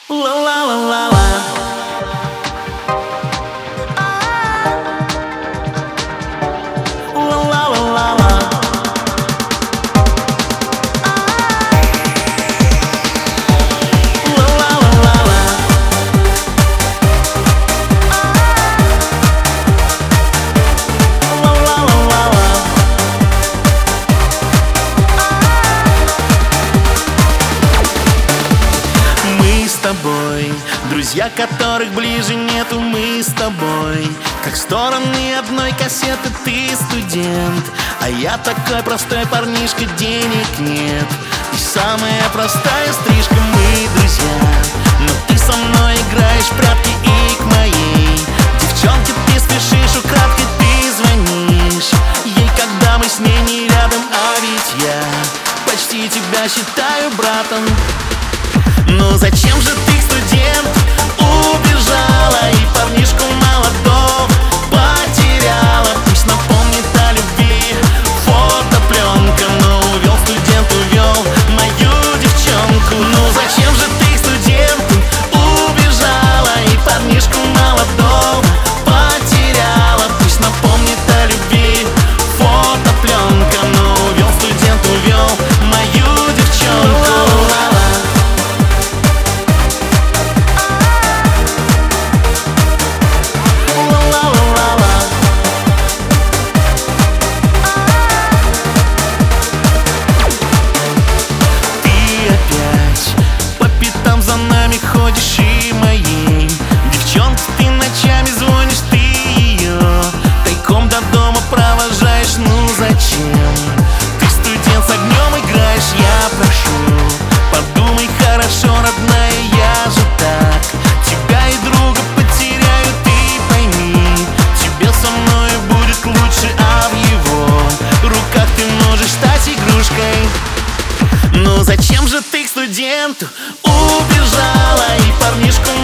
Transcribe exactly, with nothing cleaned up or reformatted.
Ла-ла-ла-ла-ла. Ла-ла-ла-ла-ла. Ла-ла-ла-ла-ла. Ла-ла-ла-ла-ла. Мы с тобой, друзья, которых ближе нету. Мы с тобой, как стороны одной кассеты. Ты студент, а я такой простой парнишка. Денег нет, и самая простая стрижка. Мы друзья, но ты со мной играешь в прятки. И к моей девчонке ты спешишь украдкой. Ты звонишь ей, когда мы с ней не рядом. А ведь я почти тебя считаю братом. Ну зачем же ты, студент, убежала и парнишку молодого потеряла? Пусть напомнит о любви фотопленка, но увел студент, увел мою девчонку. Ну зачем же ты, студент, убежала и парнишку молодого потеряла? Пусть напомнит о любви фотопленка, но увел студент, увел мою девчонку. Ходишь и моей девчонке ты ночами звонишь. Ты ее тайком до дома провожаешь. Ну зачем? Ты, студент, с огнем играешь. Я прошу, подумай хорошо, родная. Я же так тебя и друга потеряю. Ты пойми, тебе со мной будет лучше, а в его руках ты можешь стать игрушкой. Ну зачем же ты к студенту убежала и парнишку